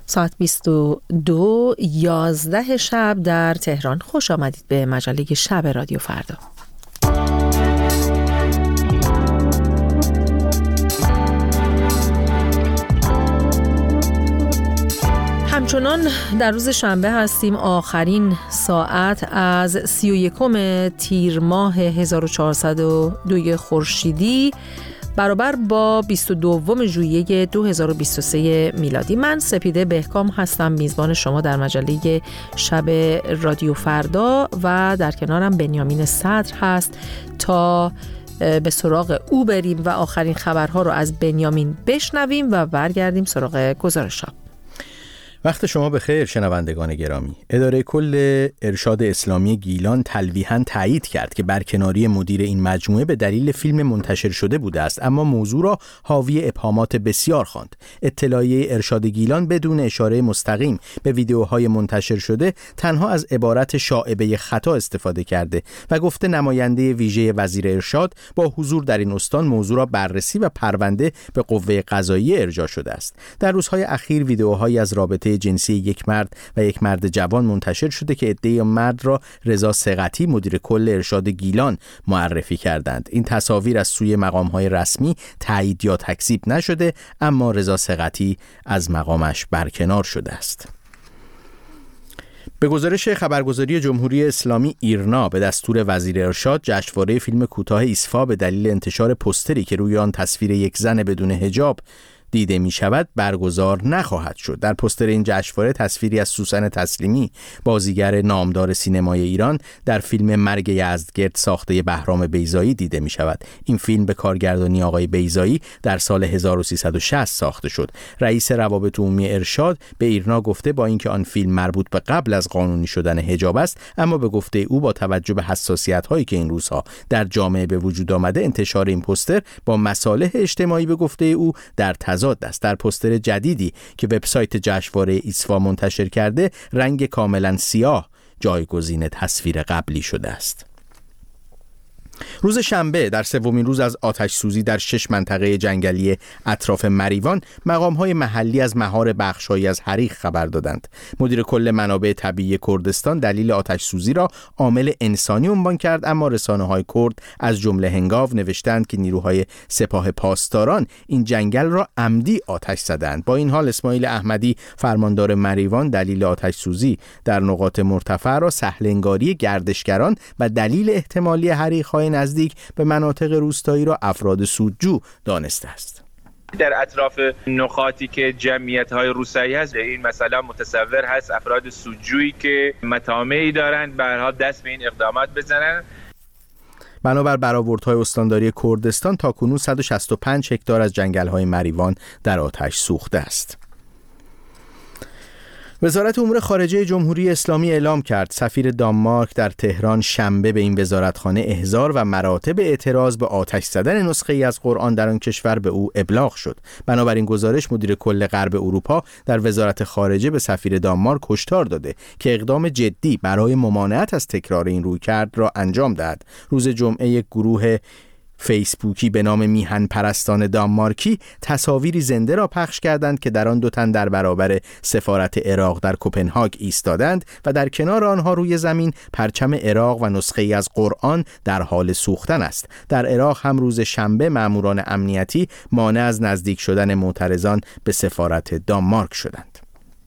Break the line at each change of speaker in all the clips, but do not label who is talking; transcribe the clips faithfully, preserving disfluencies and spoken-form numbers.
ساعت بیست و دو یازده شب در تهران. خوش آمدید به مجله شب رادیو فردا. همچنان در روز شنبه هستیم، آخرین ساعت از سی و یکم تیر ماه هزار و چهارصد و دو خورشیدی برابر با بیست و دوم ژوئیه دو هزار و بیست و سه میلادی. من سپیده بهکام هستم، میزبان شما در مجله شب رادیو فردا و در کنارم بنیامین صدر هست تا به سراغ او بریم و آخرین خبرها رو از بنیامین بشنویم و برگردیم سراغ گزارش‌ها.
وقت شما بخیر شنوندگان گرامی. اداره کل ارشاد اسلامی گیلان تلویحاً تایید کرد که برکناری مدیر این مجموعه به دلیل فیلم منتشر شده بوده است، اما موضوع را حاوی ابهامات بسیار خواند. اطلاعیه ارشاد گیلان بدون اشاره مستقیم به ویدیوهای منتشر شده تنها از عبارت شائبه خطا استفاده کرده و گفته نماینده ویژه وزیر ارشاد با حضور در این استان موضوع را بررسی و پرونده به قوه قضاییه ارجاع شده است. در روزهای اخیر ویدیوهایی از رابطه جنسی یک مرد و یک مرد جوان منتشر شده که عده مرد را رضا ثقتی مدیر کل ارشاد گیلان معرفی کردند. این تصاویر از سوی مقام‌های رسمی تایید یا تکذیب نشده، اما رضا ثقتی از مقامش برکنار شده است. به گزارش خبرگزاری جمهوری اسلامی ایرنا، به دستور وزیر ارشاد جشنواره فیلم کوتاه ایسفا به دلیل انتشار پوستری که روی آن تصویر یک زن بدون حجاب دیده می شود برگزار نخواهد شد. در پوستر این جشنواره تصویری از سوسن تسلیمی، بازیگر نامدار سینمای ایران، در فیلم مرگ یزدگرد ساخته بهرام بیضایی دیده می شود. این فیلم به کارگردانی آقای بیضایی در سال هزار و سیصد و شصت ساخته شد. رئیس روابط عمومی ارشاد به ایرنا گفته با اینکه آن فیلم مربوط به قبل از قانونی شدن حجاب است، اما به گفته او با توجه به حساسیت هایی که این روزها در جامعه به وجود آمده، انتشار این پوستر با مصالح اجتماعی به گفته او در تضاد است. در پوستر جدیدی که وبسایت جشنواره ایسفا منتشر کرده، رنگ کاملا سیاه جایگزین تصویر قبلی شده است. روز شنبه در سومین روز از آتش سوزی در شش منطقه جنگلی اطراف مریوان، مقام‌های محلی از مهار بخش‌هایی از حریق خبر دادند. مدیر کل منابع طبیعی کردستان دلیل آتش سوزی را عامل انسانی عنوان کرد، اما رسانه‌های کرد از جمله هنگاو نوشتند که نیروهای سپاه پاسداران این جنگل را عمدی آتش زدند. با این حال اسماعیل احمدی، فرماندار مریوان، دلیل آتش سوزی در نقاط مرتفع را سهل‌انگاری گردشگران و دلیل احتمالی حریق‌های نزدیک به مناطق روستایی را افراد سودجو دانسته است.
در اطراف نقاطی که جمعیت‌های روستایی هست، این مثلا متصور هست افراد سودجویی که مطامعی دارند به هر حال دست به این اقدامات بزنند.
بنابر برآوردهای استانداری کردستان تاکنون صد و شصت و پنج هکتار از جنگل‌های مریوان در آتش سوخته است. وزارت امور خارجه جمهوری اسلامی اعلام کرد سفیر دانمارک در تهران شنبه به این وزارتخانه احضار و مراتب اعتراض به آتش زدن نسخه‌ای از قرآن در آن کشور به او ابلاغ شد. بنابراین گزارش مدیر کل غرب اروپا در وزارت خارجه به سفیر دانمارک هشدار داده که اقدام جدی برای ممانعت از تکرار این رویکرد را انجام دهد. روز جمعه یک گروه فیسبوکی به نام میهن پرستان دانمارکی تصاویری زنده را پخش کردند که در آن دو تن در برابر سفارت عراق در کوپنهاگ ایستادند و در کنار آنها روی زمین پرچم عراق و نسخه‌ای از قرآن در حال سوختن است. در عراق هم روز شنبه ماموران امنیتی مانع از نزدیک شدن معترضان به سفارت دانمارک شدند.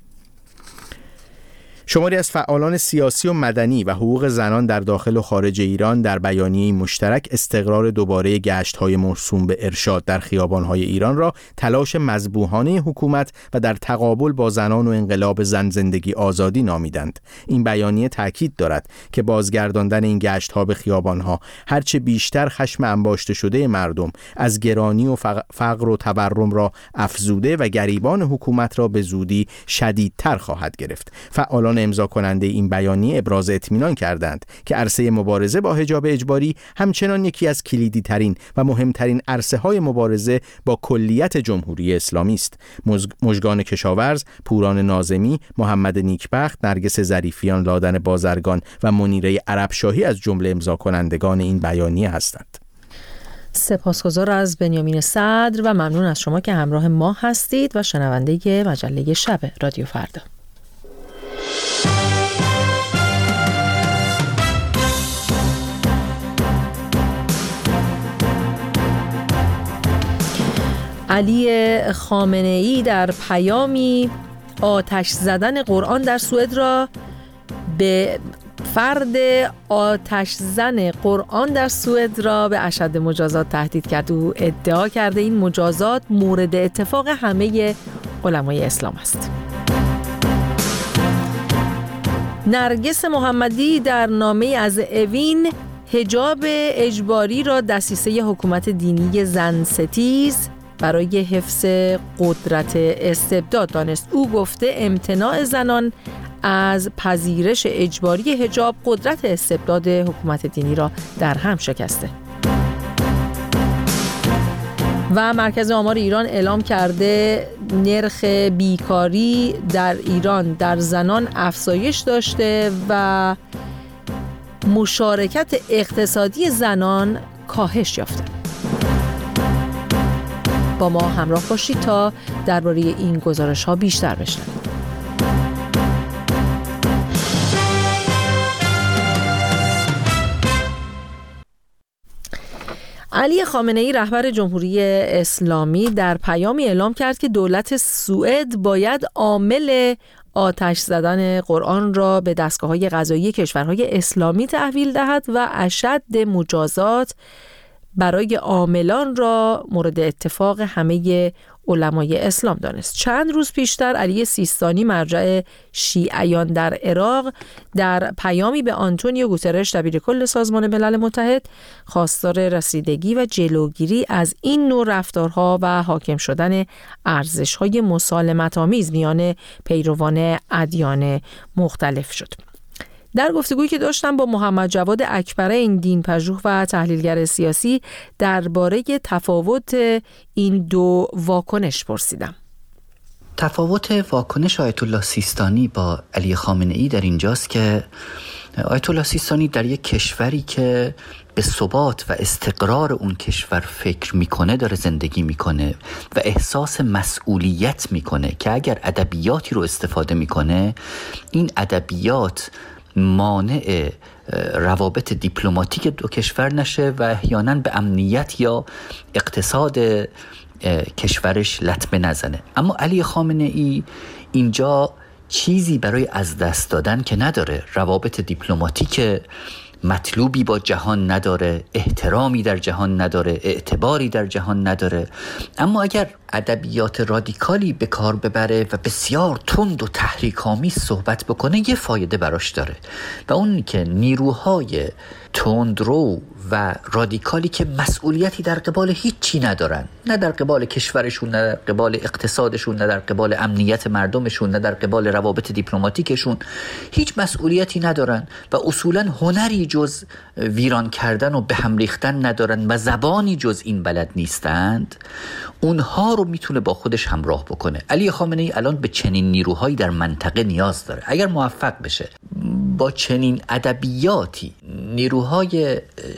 شماری از فعالان سیاسی و مدنی و حقوق زنان در داخل و خارج ایران در بیانیه مشترک استقرار دوباره گشت‌های موسوم به ارشاد در خیابان‌های ایران را تلاش مذبوحانه حکومت و در تقابل با زنان و انقلاب زن زندگی آزادی نامیدند. این بیانیه تاکید دارد که بازگرداندن این گشت‌ها به خیابان‌ها هرچه بیشتر خشم انباشته شده مردم از گرانی و فقر و تورم را افزوده و گریبان حکومت را به زودی شدیدتر خواهد گرفت. فعالان امضا کننده این بیانیه ابراز اطمینان کردند که عرصه مبارزه با حجاب اجباری همچنان یکی از کلیدی ترین و مهمترین عرصه های مبارزه با کلیت جمهوری اسلامی است. مژگان کشاورز، پوران ناظمی، محمد نیکبخت، نرگس ظریفیان، لادن بازرگان و منیره عربشاهی از جمله امضا کنندگان این بیانیه هستند.
سپاسگزار از بنیامین صدر و ممنون از شما که همراه ما هستید و شنونده مجله شب رادیو فردا. علی خامنه‌ای در پیامی آتش زدن قرآن در سوئد را به فرد آتش زن قرآن در سوئد را به اشد مجازات تهدید کرد. او ادعا کرده این مجازات مورد اتفاق همه علمای اسلام است. نرگس محمدی در نامه از اوین حجاب اجباری را دسیسه حکومت دینی زن ستیز برای حفظ قدرت استبداد دانست. او گفته امتناع زنان از پذیرش اجباری حجاب قدرت استبداد حکومت دینی را در هم شکسته. و مرکز آمار ایران اعلام کرده نرخ بیکاری در ایران در زنان افزایش داشته و مشارکت اقتصادی زنان کاهش یافته. با ما همراه باشید تا درباره این گزارش ها بیشتر بشنوید. علی خامنه‌ای رهبر جمهوری اسلامی در پیامی اعلام کرد که دولت سوئد باید عامل آتش زدن قرآن را به دستگاه‌های قضایی کشورهای اسلامی تحویل دهد و اشد مجازات برای عاملان را مورد اتفاق همه علمای اسلام دانست. چند روز پیشتر علی سیستانی مرجع شیعیان در عراق در پیامی به آنتونیو گوترش دبیرکل سازمان ملل متحد خواستار رسیدگی و جلوگیری از این نوع رفتارها و حاکم شدن ارزش‌های مسالمت‌آمیز میان پیروان ادیان مختلف شد. در گفتگویی که داشتم با محمد جواد اکبرین دین پژوه و تحلیلگر سیاسی درباره تفاوت این دو واکنش پرسیدم.
تفاوت واکنش آیت الله سیستانی با علی خامنه‌ای در اینجاست که آیت الله سیستانی در یک کشوری که به ثبات و استقرار اون کشور فکر میکنه داره زندگی میکنه و احساس مسئولیت میکنه که اگر ادبیاتی رو استفاده میکنه این ادبیات مانع روابط دیپلماتیک دو کشور نشه و احیانا به امنیت یا اقتصاد کشورش لطمه نزنه. اما علی خامنه‌ای اینجا چیزی برای از دست دادن که نداره، روابط دیپلماتیک مطلوبی با جهان نداره، احترامی در جهان نداره، اعتباری در جهان نداره. اما اگر ادبیات رادیکالی به کار ببره و بسیار تند و تحریک‌آمیز صحبت بکنه یه فایده براش داره و اون که نیروهای تندرو و رادیکالی که مسئولیتی در قبال هیچی ندارن، نه در قبال کشورشون، نه در قبال اقتصادشون، نه در قبال امنیت مردمشون، نه در قبال روابط دیپلماتیکشون، هیچ مسئولیتی ندارن و اصولاً هنری جز ویران کردن و به هم ریختن ندارن و زبانی جز این بلد نیستند، اونها رو میتونه با خودش همراه بکنه. علی خامنه‌ای الان به چنین نیروهایی در منطقه نیاز داره. اگر موفق بشه با چنین ادبیاتی نیروهای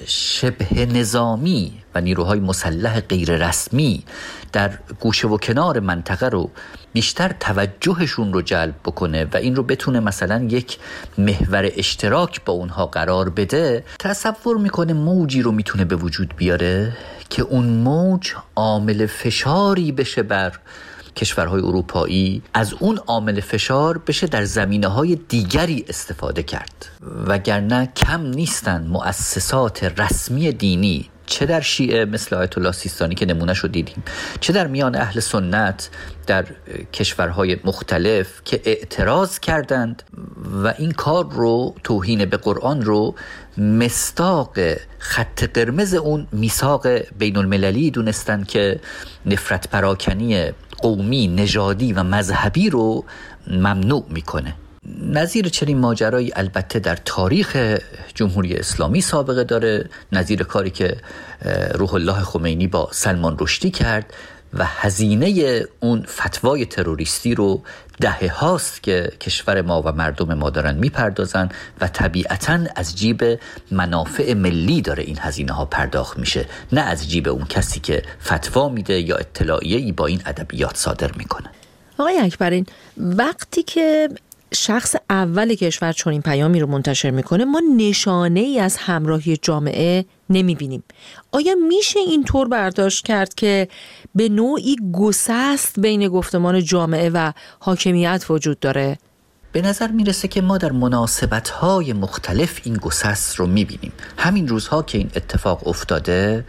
شبه نظامی و نیروهای مسلح غیر رسمی در گوشه و کنار منطقه رو بیشتر توجهشون رو جلب بکنه و این رو بتونه مثلا یک محور اشتراک با اونها قرار بده، تصور میکنه موجی رو میتونه به وجود بیاره که اون موج عامل فشاری بشه بر کشورهای اروپایی، از اون عامل فشار بشه در زمینه‌های دیگری استفاده کرد. وگرنه کم نیستن مؤسسات رسمی دینی، چه در شیعه مثل آیت الله سیستانی که نمونه‌ش رو دیدیم، چه در میان اهل سنت در کشورهای مختلف که اعتراض کردند و این کار رو، توهین به قرآن رو، مصداق خط قرمز اون میثاق بین المللی دونستن که نفرت پراکنی قومی، نژادی و مذهبی رو ممنوع میکنه. نظیر چنین ماجرایی البته در تاریخ جمهوری اسلامی سابقه داره، نظیر کاری که روح الله خمینی با سلمان رشدی کرد و هزینه اون فتوای تروریستی رو دهه هاست که کشور ما و مردم ما دارن میپردازن و طبیعتاً از جیب منافع ملی داره این هزینه ها پرداخت میشه، نه از جیب اون کسی که فتوا میده یا اطلاعیه‌ای با این ادبیات صادر میکنه.
آقای اکبرین، وقتی که شخص اول کشور چنین پیامی رو منتشر میکنه ما نشانه ای از همراهی جامعه نمیبینیم. آیا میشه اینطور برداشت کرد که به نوعی گسست بین گفتمان جامعه و حاکمیت وجود داره؟
به نظر میرسه که ما در مناسبت‌های مختلف این گسست رو میبینیم. همین روزها که این اتفاق افتاده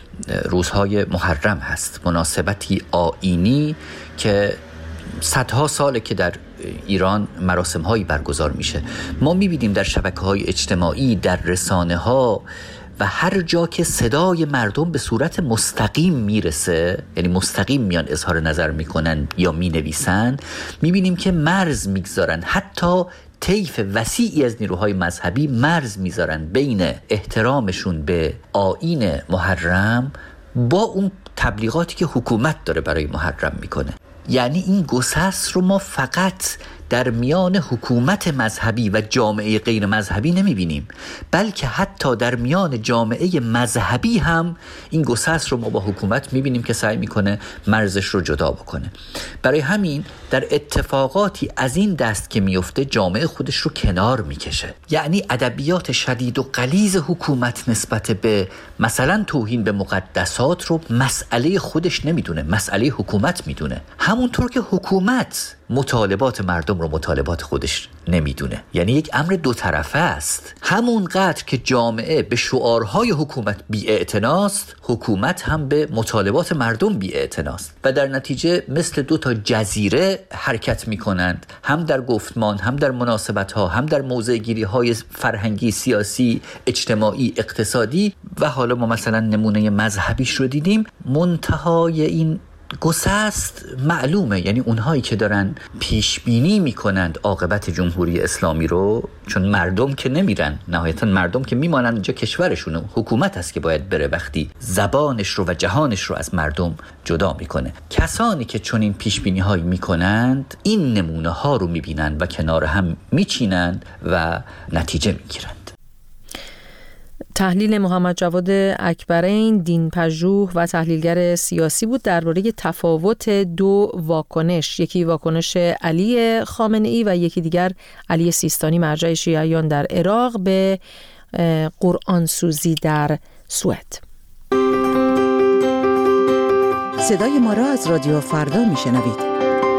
روزهای محرم هست، مناسبتی آیینی که صدها ساله که در ایران مراسم هایی برگزار میشه. ما میبینیم در شبکه های اجتماعی، در رسانه ها و هر جا که صدای مردم به صورت مستقیم میرسه، یعنی مستقیم میان اظهار نظر میکنن یا مینویسن، میبینیم که مرز میگذارن، حتی طیف وسیعی از نیروهای مذهبی مرز میذارن بین احترامشون به آیین محرم با اون تبلیغاتی که حکومت داره برای محرم میکنه. یعنی این گسست رو ما فقط در میان حکومت مذهبی و جامعه غیر مذهبی نمیبینیم، بلکه حتی در میان جامعه مذهبی هم این گسست رو ما با حکومت میبینیم که سعی میکنه مرزش رو جدا بکنه. برای همین در اتفاقاتی از این دست که میفته جامعه خودش رو کنار میکشه. یعنی ادبیات شدید و غلیظ حکومت نسبت به مثلا توهین به مقدسات رو مسئله خودش نمیدونه، مسئله حکومت میدونه، همونطور که حکومت مطالبات مردم رو مطالبات خودش نمیدونه. یعنی یک امر دو طرفه است. همونقدر که جامعه به شعارهای حکومت بی‌اعتناست، حکومت هم به مطالبات مردم بی‌اعتناست و در نتیجه مثل دو تا جزیره حرکت میکنند، هم در گفتمان، هم در مناسبت‌ها، هم در موضع‌گیری‌های فرهنگی، سیاسی، اجتماعی، اقتصادی و حالا ما مثلا نمونه مذهبیش رو دیدیم. منتهای این گسست معلومه، یعنی اونهایی که دارن پیش بینی میکنند عاقبت جمهوری اسلامی رو، چون مردم که نمیرن، نهایتا مردم که میمانن اینجا کشورشونه، حکومت هست که باید بره وقتی زبانش رو و جهانش رو از مردم جدا میکنه. کسانی که چون این پیش بینی هایی میکنند این نمونه ها رو میبینند و کنار هم میچینند و نتیجه میگیرند.
تحلیل محمد جواد اکبرین، دین‌پژوه و تحلیلگر سیاسی بود درباره تفاوت دو واکنش، یکی واکنش علی خامنه‌ای و یکی دیگر علی سیستانی مرجع شیعیان در عراق به قرآن سوزی در سوئد.
صدای ما را از رادیو فردا میشنوید.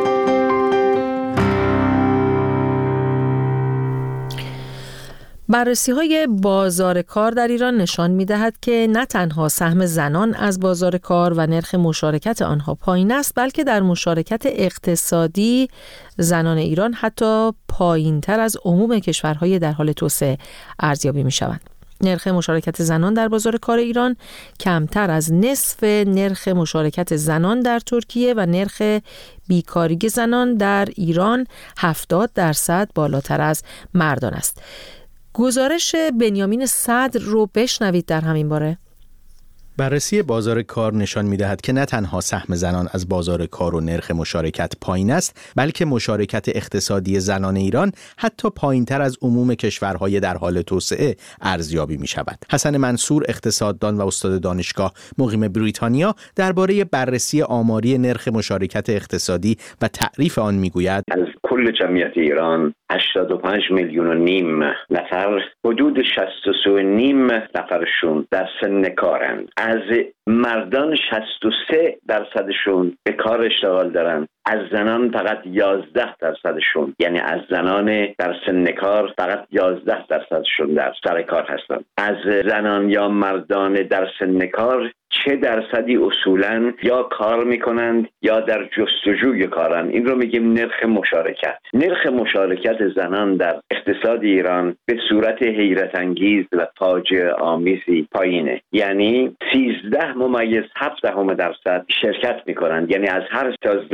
بررسی‌های بازار کار در ایران نشان می‌دهد که نه تنها سهم زنان از بازار کار و نرخ مشارکت آنها پایین است، بلکه در مشارکت اقتصادی زنان ایران حتی پایین‌تر از عموم کشورهای در حال توسعه ارزیابی می‌شوند. نرخ مشارکت زنان در بازار کار ایران کمتر از نصف نرخ مشارکت زنان در ترکیه و نرخ بیکاری زنان در ایران هفتاد درصد بالاتر از مردان است. گزارش بنیامین صدر رو بشنوید در همین باره.
بررسی بازار کار نشان می‌دهد که نه تنها سهم زنان از بازار کار و نرخ مشارکت پایین است، بلکه مشارکت اقتصادی زنان ایران حتی پایین‌تر از عموم کشورهای در حال توسعه ارزیابی می‌شود. حسن منصور، اقتصاددان و استاد دانشگاه مقیم بریتانیا، درباره بررسی آماری نرخ مشارکت اقتصادی و تعریف آن می‌گوید:
از کل جمعیت ایران هشتاد و پنج میلیون و نیم نفر، حدود شصت و سه و نیم نفرشون در سن کارند. از مردان شصت و سه درصدشون به کار اشتغال دارن، از زنان فقط یازده درصدشون، یعنی از زنان در سن کار فقط یازده درصدشون در سر کار هستند. از زنان یا مردان در سن کار چه درصدی اصولاً یا کار میکنند یا در جستجوی کارند. این رو میگیم نرخ مشارکت. نرخ مشارکت زنان در اقتصاد ایران به صورت حیرت انگیز و فاجعه آمیزی پایینه، یعنی سیزده ممیز هفت دهم درصد شرکت میکنند. یعنی از هر تا زن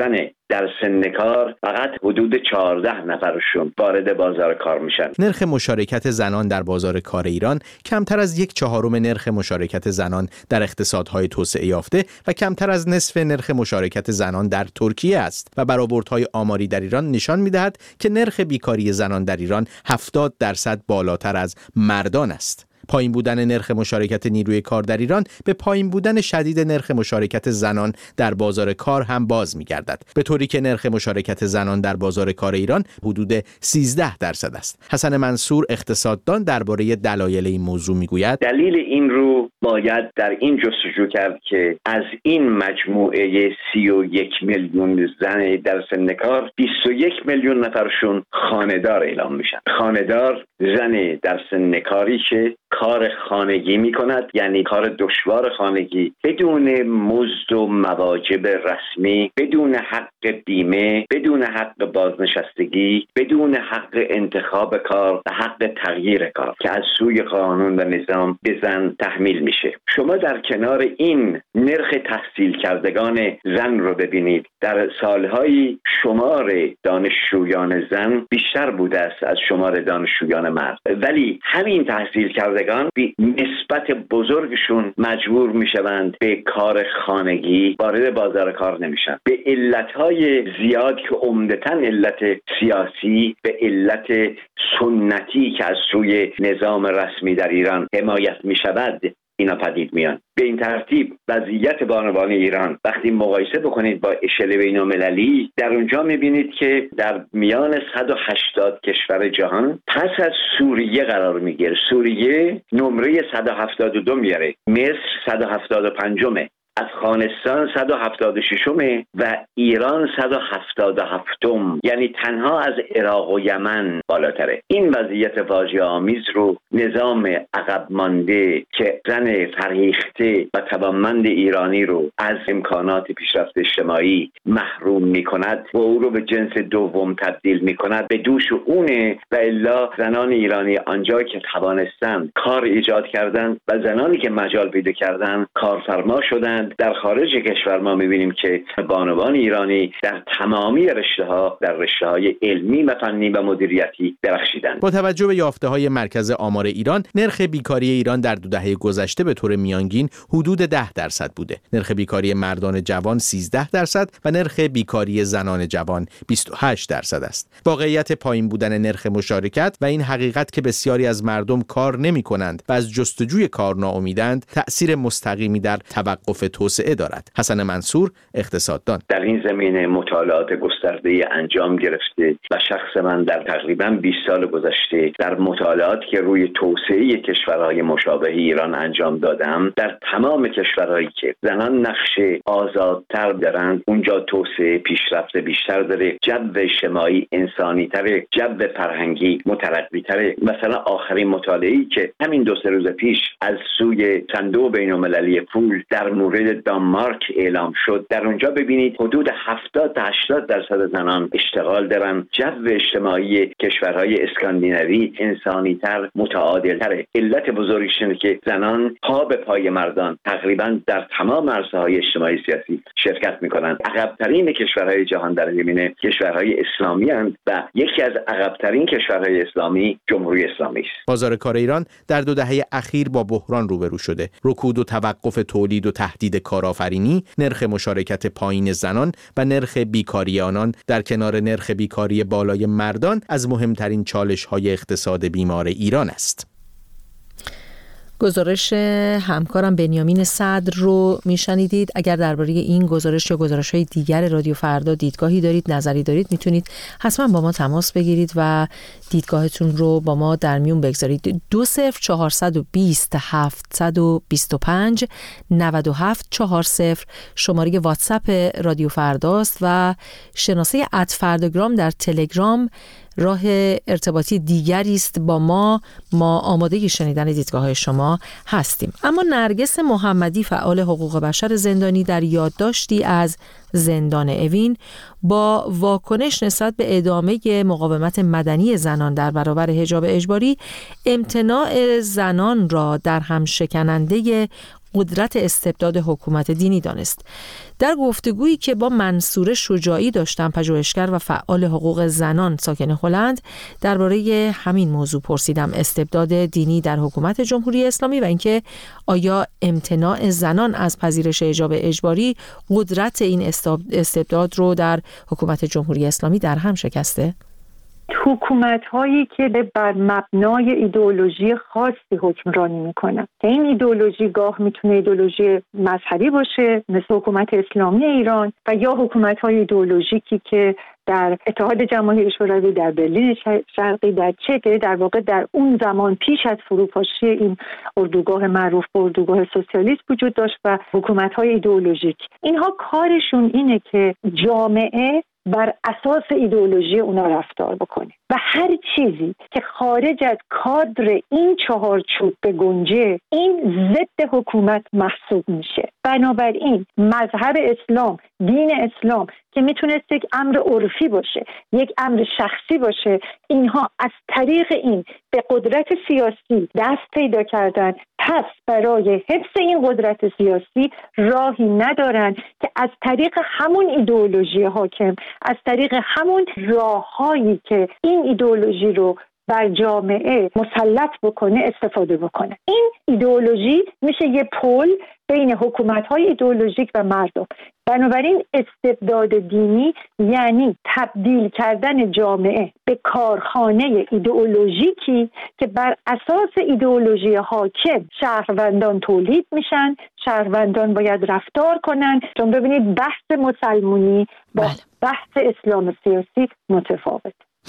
در سن کار فقط حدود چهارده نفرشون وارد بازار کار میشن.
نرخ مشارکت زنان در بازار کار ایران کمتر از یک چهارم نرخ مشارکت زنان در اقتصادهای توسعه یافته و کمتر از نصف نرخ مشارکت زنان در ترکیه است و برآوردهای آماری در ایران نشان می‌دهد که نرخ بیکاری زنان در ایران هفتاد درصد بالاتر از مردان است. پایین بودن نرخ مشارکت نیروی کار در ایران به پایین بودن شدید نرخ مشارکت زنان در بازار کار هم باز می‌گردد، به طوری که نرخ مشارکت زنان در بازار کار ایران حدود سیزده درصد است. حسن منصور اقتصاددان درباره دلایل این موضوع میگوید:
دلیل این رو باید در این جستجو کرد که از این مجموعه سی و یک میلیون زن در سن کار بیست و یک میلیون نفرشون خانه‌دار اعلام میشن. خانه‌دار زن در سن کاری که کار خانگی می کند، یعنی کار دشوار خانگی بدون مزد و مواجب رسمی، بدون حق بیمه، بدون حق بازنشستگی، بدون حق انتخاب کار و حق تغییر کار که از سوی قانون و نظام به زن تحمیل میشه. شما در کنار این نرخ تحصیل کردگان زن رو ببینید. در سالهای شمار دانشجویان زن بیشتر بوده است از شمار دانشجویان مرد، ولی همین تحصیل کردگان بی نسبت بزرگشون مجبور میشوند به کار خانگی، وارد بازار کار نمیشن به علتهای زیاد که عمدتاً علت سیاسی، به علت سنتی که از سوی نظام رسمی در ایران حمایت میشود اینا پدید میان. به این ترتیب وضعیت بانوان ایران وقتی مقایسه بکنید با اشل بین‌المللی، در اونجا میبینید که در میان صد و هشتاد کشور جهان پس از سوریه قرار میگیره. سوریه نمره صد و هفتاد و دو میاره، مصر صد و هفتاد و پنج، افغانستان صد و هفتاد و شش و ایران صد و هفتاد و هفت، یعنی تنها از عراق و یمن بالاتره. این وضعیت فاجعه آمیز رو نظام عقب مانده که زن فرهیخته و توانمند ایرانی رو از امکانات پیشرفت اجتماعی محروم میکند و او رو به جنس دوم تبدیل میکند به دوش اونه. و الا زنان ایرانی آنجا که توانستند کار ایجاد کردند و زنانی که مجال پیدا کردند کارفرما شدند. در خارج کشور ما می‌بینیم که بانوان ایرانی در تمامی رشته‌ها، در رشته‌های علمی و فنی و مدیریتی درخشیدند.
با توجه به یافته‌های مرکز آمار ایران، نرخ بیکاری ایران در دو دهه گذشته به طور میانگین حدود ده درصد بوده. نرخ بیکاری مردان جوان سیزده درصد و نرخ بیکاری زنان جوان بیست و هشت درصد است. واقعیت پایین بودن نرخ مشارکت و این حقیقت که بسیاری از مردم کار نمی‌کنند و از جستجوی کار ناامیدند، تأثیر مستقیمی در توقف توسعه دارد. حسن منصور اقتصاددان:
در این زمینه مطالعات گسترده انجام گرفته و شخص من در تقریباً بیست سال گذشته در مطالعاتی که روی توسعه کشورهای مشابه ایران انجام دادم، در تمام کشورهایی که زنان نقش آزادتر دارند اونجا توسعه پیشرفت بیشتر داره، جو اجتماعی انسانی تره، جو فرهنگی مترقی تره. مثلا آخرین مطالعه‌ای که همین دو سه روز پیش از سوی صندوق بین‌المللی پول در مورد دانمارک اعلام شد، در اونجا ببینید حدود هفتاد تا هشتاد درصد زنان اشتغال دارن. جو اجتماعی کشورهای اسکاندیناوی انسانی‌تر، متعادل‌تره. علت بزرگش اینه که زنان پا به پای مردان تقریبا در تمام عرصه‌های اجتماعی سیاسی شرکت می‌کنند. عقب‌ترین کشورهای جهان در زمینه کشورهای اسلامی اند و یکی از عقب‌ترین کشورهای اسلامی جمهوری اسلامی است.
بازار کار ایران در دو دهه اخیر با بحران روبرو شده. رکود و توقف تولید و تهدید کارآفرینی، نرخ مشارکت پایین زنان و نرخ بیکاری آنان در کنار نرخ بیکاری بالای مردان از مهمترین چالش‌های اقتصاد بیمار ایران است.
گزارش همکارم بنیامین صدر رو میشنیدید. اگر درباره این گزارش یا گزارش‌های دیگر رادیو فردا دیدگاهی دارید، نظری دارید، میتونید حتما با ما تماس بگیرید و دیدگاهتون رو با ما در میون بگذارید. دو صفر چهارصد و بیست هفتصد و بیست و پنج نود و هفت چهار صفر شماره واتساپ رادیو فرداست و شناسه ات فرداگرام در تلگرام راه ارتباطی دیگری است با ما. ما آماده شنیدن دیدگاه‌های شما هستیم. اما نرگس محمدی، فعال حقوق بشر زندانی، در یادداشتی از زندان اوین با واکنش نسبت به ادامه مقاومت مدنی زنان در برابر حجاب اجباری، امتناع زنان را در هم شکننده قدرت استبداد حکومت دینی دانست. در گفتگویی که با منصور شجاعی داشتم، پژوهشگر و فعال حقوق زنان ساکن هلند، درباره همین موضوع پرسیدم: استبداد دینی در حکومت جمهوری اسلامی و اینکه آیا امتناع زنان از پذیرش حجاب اجباری قدرت این استبداد رو در حکومت جمهوری اسلامی در هم شکسته؟
حکومت هایی که بر مبنای ایدئولوژی خاصی حکمرانی میکنن که این ایدئولوژی گاه میتونه ایدئولوژی مذهبی باشه مثل حکومت اسلامی ایران و یا حکومت های ایدئولوژیکی که در اتحاد جماهیر شوروی، در برلین شرقی، در چک، در واقع در اون زمان پیش از فروپاشی این اردوگاه معروف به اردوگاه سوسیالیست وجود داشت و حکومت های ایدئولوژیک. اینها کارشون اینه که جامعه بر اساس ایدئولوژی اونا رفتار بکنه و هر چیزی که خارج از کادر این چهارچوب بگنجه این ضد حکومت محسوب میشه. بنابراین مذهب اسلام، دین اسلام که میتونست یک امر عرفی باشه، یک امر شخصی باشه، اینها از طریق این به قدرت سیاسی دست پیدا کردن. پس برای حفظ این قدرت سیاسی راهی ندارن که از طریق همون ایدئولوژی حاکم، از طریق همون راههایی که این ایدئولوژی رو بر جامعه مسلط بکنه استفاده بکنه. این ایدئولوژی میشه یه پل بین حکومت‌های ایدئولوژیک و مردم. بنابراین استبداد دینی یعنی تبدیل کردن جامعه به کارخانه ایدئولوژیکی که بر اساس ایدئولوژی حاکم شهروندان تولید میشن، شهروندان باید رفتار کنن. چون ببینید بحث مسلمونی با بله. بحث اسلام سیاسی متفاوت.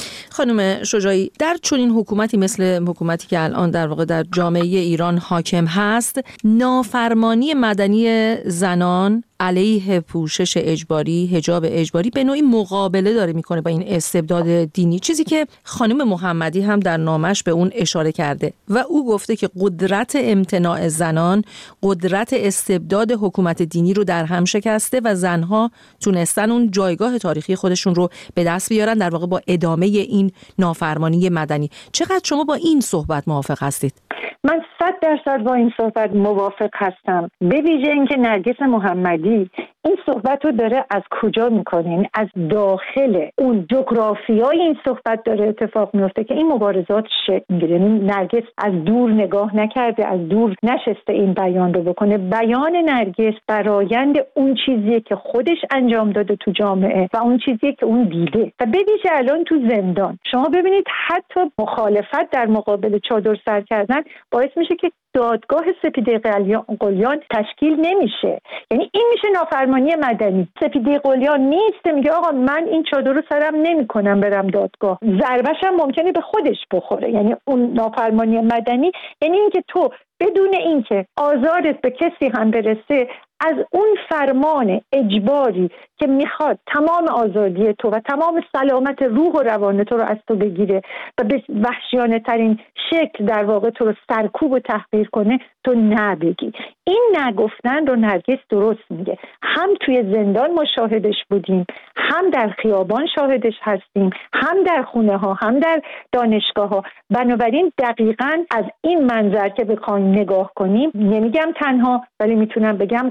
خانم شجاعی، در چنین حکومتی مثل حکومتی که الان در واقع در جامعه ایران حاکم هست، نافرمانی مدنی زنان علیه پوشش اجباری، حجاب اجباری، به نوعی مقابله داره میکنه با این استبداد دینی، چیزی که خانم محمدی هم در نامش به اون اشاره کرده و او گفته که قدرت امتناع زنان قدرت استبداد حکومت دینی رو در هم شکسته و زنها تونستن اون جایگاه تاریخی خودشون رو به دست بیارن در واقع با ادامه این نافرمانی مدنی. چقدر شما با این صحبت موافق هستید؟
من صد درصد با این صحبت موافق هستم. به ویژه اینکه نرگس محمدی این صحبت رو داره از کجا میکنه؟ از داخل اون جغرافیای این صحبت داره اتفاق میفته که این مبارزات شکل میگیره. نرگس از دور نگاه نکرده، از دور نشسته این بیان رو بکنه. بیان نرگس برآیند اون چیزیه که خودش انجام داده تو جامعه و اون چیزیه که اون دیده. و به ویژه الان تو زندان شما ببینید حتی مخالفت در مقابل چادر سر کردن باعث میشه که دادگاه سپیده قلیان تشکیل نمیشه. یعنی این میشه نافرمانی مدنی. سپیده قلیان نیست میگه آقا من این چادر رو سرم نمی کنم برم دادگاه، ضربش هم ممکنه به خودش بخوره. یعنی اون نافرمانی مدنی یعنی اینکه تو بدون اینکه آزارت به کسی هم برسه از اون فرمان اجباری که میخواد تمام آزادی تو و تمام سلامت روح و روان تو رو از تو بگیره و به وحشیانه ترین شکل در واقع تو رو سرکوب و تحقیر کنه تو نبگی. این نگفتن رو نرگس درست میگه. هم توی زندان ما شاهدش بودیم، هم در خیابان شاهدش هستیم، هم در خونه ها، هم در دانشگاه ها. بنابراین دقیقاً از این منظر که بخوایم نگاه کنیم، نمیگم تنها ولی میتونم بگم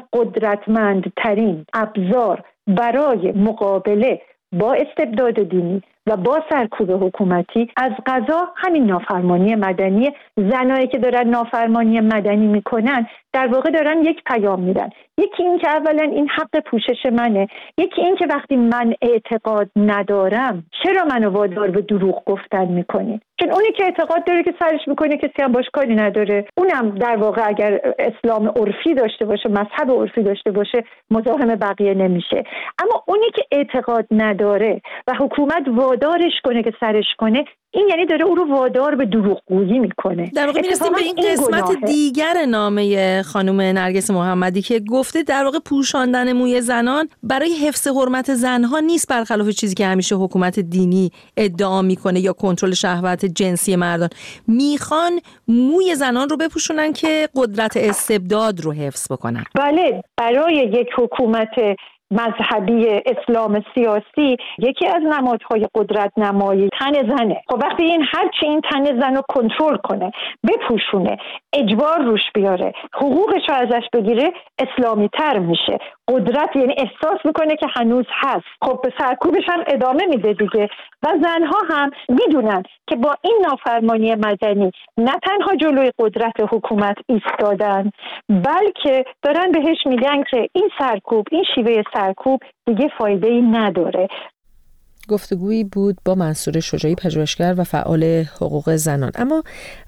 قدرتمندترین ابزار برای مقابله با استبداد دینی و با سرکوب حکومتی از قضا همین نافرمانی مدنی. زنایی که دارن نافرمانی مدنی میکنن در واقع دارن یک پیام میدن. یکی این که اولا این حق پوشش منه، یکی این که وقتی من اعتقاد ندارم چرا منو وادار به دروغ گفتن میکنین؟ چون اونی که اعتقاد داره که سرش میکنه کسی هم باش کاری نداره. اونم در واقع اگر اسلام عرفی داشته باشه، مذهب عرفی داشته باشه، مزاحم بقیه نمیشه. اما اونی که اعتقاد نداره و حکومت وادارش کنه که سرش کنه، این یعنی داره او رو وادار به دروغگویی میکنه.
در واقع میرسیم به این قسمت این دیگر نامه خانم نرگس محمدی که گفته در واقع پوشاندن موی زنان برای حفظ حرمت زنها نیست، برخلاف چیزی که همیشه حکومت دینی ادعا میکنه یا کنترل شهوت جنسی مردان. میخوان موی زنان رو بپوشونن که قدرت استبداد رو حفظ بکنن.
بله، برای یک حکومت مذهبی اسلام سیاسی یکی از نمادهای قدرت نمایی تن زنه. خب وقتی این هرچی این تن زن رو کنترل کنه، بپوشونه، اجبار روش بیاره، حقوقش رو ازش بگیره، اسلامی تر میشه. قدرت یعنی احساس میکنه که هنوز هست. خب به سرکوبش هم ادامه میده دیگه. و زنها هم میدونن که با این نافرمانی مدنی نه تنها جلوی قدرت حکومت ایستادن، بلکه دارن بهش میگن که این سرکوب، این شیوه سرکوب دیگه فایده‌ای نداره.
گفتگویی بود با منصور شجاعی، پژوهشگر و فعال حقوق زنان. اما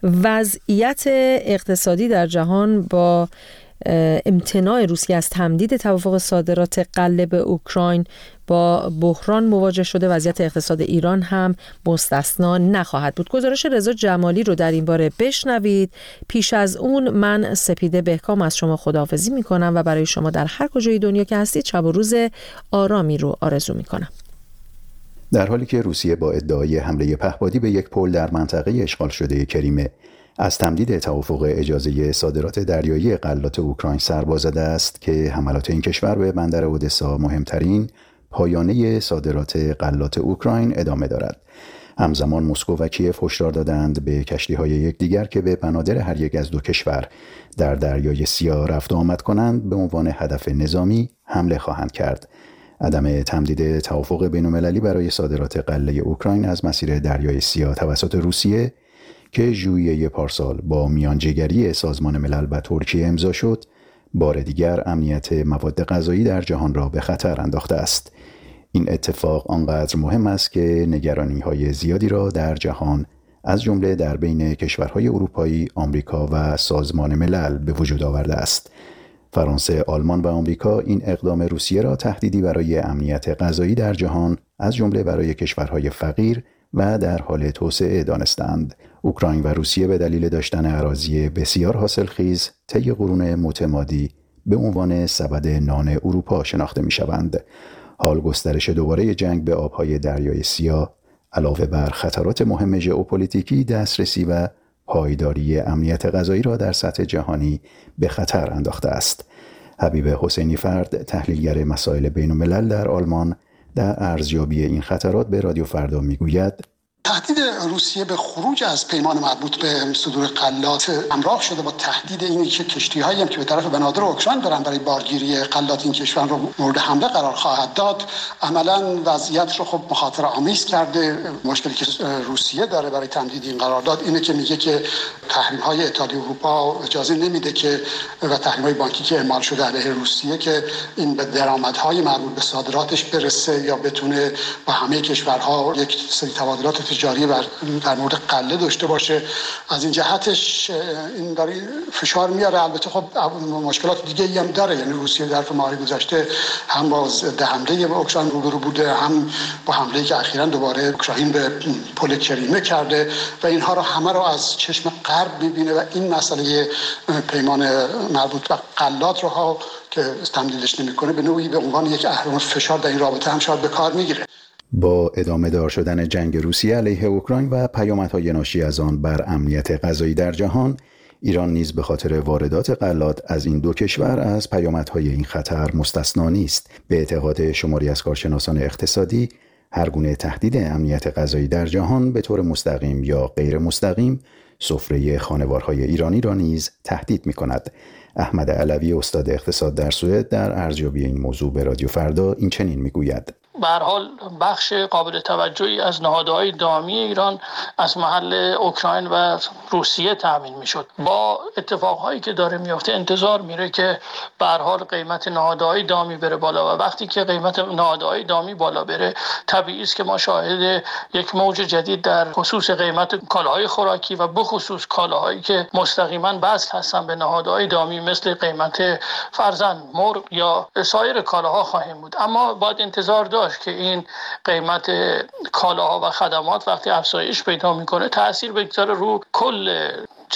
وضعیت اقتصادی در جهان با امتناع روسیه از تمدید توافق صادرات غله به اوکراین با بحران مواجه شده. وضعیت اقتصاد ایران هم مستثنا نخواهد بود. گزارش رضا جمالی رو در این باره بشنوید. پیش از اون من سپیده بهکام از شما خداحافظی میکنم و برای شما در هر کجای دنیا که هستید شب و روز آرامی رو آرزو میکنم.
در حالی که روسیه با ادعای حمله پهپادی به یک پل در منطقه اشغال شده کریمه از تمدید توافق اجازه صادرات دریایی غلات اوکراین سر باز زده است که حملات این کشور به بندر اودسا، مهمترین پایانه صادرات غلات اوکراین، ادامه دارد. همزمان مسکو و کیف هشدار دادند به کشتی‌های یکدیگر که به بنادر هر یک از دو کشور در دریای سیاه رفت و آمد کنند به عنوان هدف نظامی حمله خواهند کرد. عدم تمدید توافق بین‌المللی برای صادرات غله اوکراین از مسیر دریای سیاه توسط روسیه که ژوئیه پارسال با میانجیگری سازمان ملل و ترکیه امضا شد، بار دیگر امنیت مواد غذایی در جهان را به خطر انداخته است. این اتفاق آنقدر مهم است که نگرانی‌های زیادی را در جهان از جمله در بین کشورهای اروپایی، آمریکا و سازمان ملل به وجود آورده است. فرانسه، آلمان و آمریکا این اقدام روسیه را تهدیدی برای امنیت غذایی در جهان از جمله برای کشورهای فقیر و در حال توسعه دانستند. اوکراین و روسیه به دلیل داشتن اراضی بسیار حاصلخیز طی قرون متمادی به عنوان سبد نان اروپا شناخته می‌شوند. حال گسترش دوباره جنگ به آبهای دریای سیاه علاوه بر خطرات مهم ژئوپلیتیکی، دسترسی و پایداری امنیت غذایی را در سطح جهانی به خطر انداخته است. حبیب حسینی فرد، تحلیلگر مسائل بین‌الملل در آلمان، در ارزیابی این خطرات به رادیو فردا میگوید:
تهدید روسیه به خروج از پیمان مربوط به صدور غلات همراه شده با تهدید اینی که کشتی‌هایی هم که به طرف بنادر اوکراین دارن برای بارگیری غلات این کشور رو مورد حمله قرار خواهد داد، عملاً وضعیت رو خب مخاطره آمیز کرده. مشکلی که روسیه داره برای تمدید این قرارداد اینه که میگه که تحریم‌های اتحادیه اروپا اجازه نمیده که و تحریم‌های بانکی که اعمال شده علیه روسیه که این به درآمدهای مربوط به صادراتش برسه یا بتونه با همه کشورها یک سری تبادلات تجاری در مورد غله داشته باشه. از این جهتش این برای فشار میاره. البته خب مشکلات دیگه ای هم داره، یعنی روسیه در ماه گذشته هم با ضد حمله به اوکراین روبرو بوده، هم با حمله‌ای که اخیراً دوباره اوکراین به پل کریمه کرده و اینها رو همه رو از چشم غرب می‌بینه و این مسئله پیمان مربوط به غلات رو ها که تمدیدش نمی‌کنه به نوعی به عنوان یک اهرم فشار در این رابطه هم شاید به کار میگیره.
با ادامه دار شدن جنگ روسیه علیه اوکراین و پیامدهای ناشی از آن بر امنیت غذایی در جهان، ایران نیز به خاطر واردات غلات از این دو کشور از پیامدهای این خطر مستثنا نیست. به اعتقاد شماری از کارشناسان اقتصادی، هر گونه تهدید امنیت غذایی در جهان به طور مستقیم یا غیر مستقیم سفره خانوارهای ایرانی را نیز تهدید می‌کند. احمد علوی، استاد اقتصاد در سوئد، در ارزیابی این موضوع به رادیو فردا این چنین می‌گوید:
به هر حال بخش قابل توجهی از نهادهای دامی ایران از محل اوکراین و روسیه تامین میشد. با اتفاقهایی که داره میفته انتظار میره که به هر حال قیمت نهادهای دامی بره بالا و وقتی که قیمت نهادهای دامی بالا بره طبیعی است که ما شاهد یک موج جدید در خصوص قیمت کالاهای خوراکی و بخصوص کالاهایی که مستقیما وصل هستن به نهادهای دامی مثل قیمت فرزند، مرغ یا سایر کالاها خواهیم بود. اما باید انتظار داشت که این قیمت کالاها و خدمات وقتی افزایش پیدا میکنه تأثیر بگذاره رو کل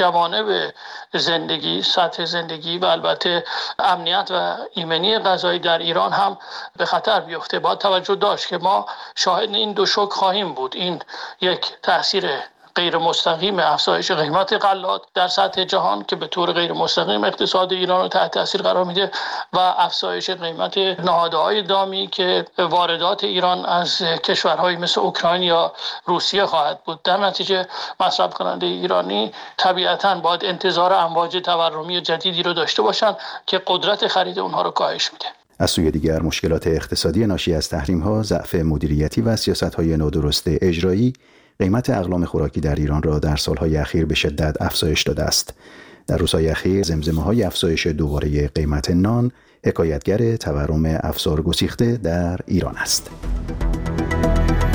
جوانب زندگی، سطح زندگی و البته امنیت و ایمنی غذایی در ایران هم به خطر بیفته. باید توجه داشت که ما شاهد این دو شوک خواهیم بود. این یک تأثیر غیر مستقیم افزایش قیمت غلات در سطح جهان که به طور غیر مستقیم اقتصاد ایران رو تحت تاثیر قرار میده و افزایش قیمت نهادهای دامی که واردات ایران از کشورهای مثل اوکراین یا روسیه خواهد بود. در نتیجه مصرف کننده ایرانی طبیعتاً باید انتظار امواج تورمی جدیدی رو داشته باشن که قدرت خرید اونها رو کاهش میده.
از سوی دیگر مشکلات اقتصادی ناشی از تحریم‌ها، ضعف مدیریتی و سیاست‌های نادرست اجرایی قیمت اقلام خوراکی در ایران را در سالهای اخیر به شدت افزایش داده است. در روزهای اخیر زمزمه‌های افزایش دوباره قیمت نان حکایتگر تورم افزار گسیخته در ایران است.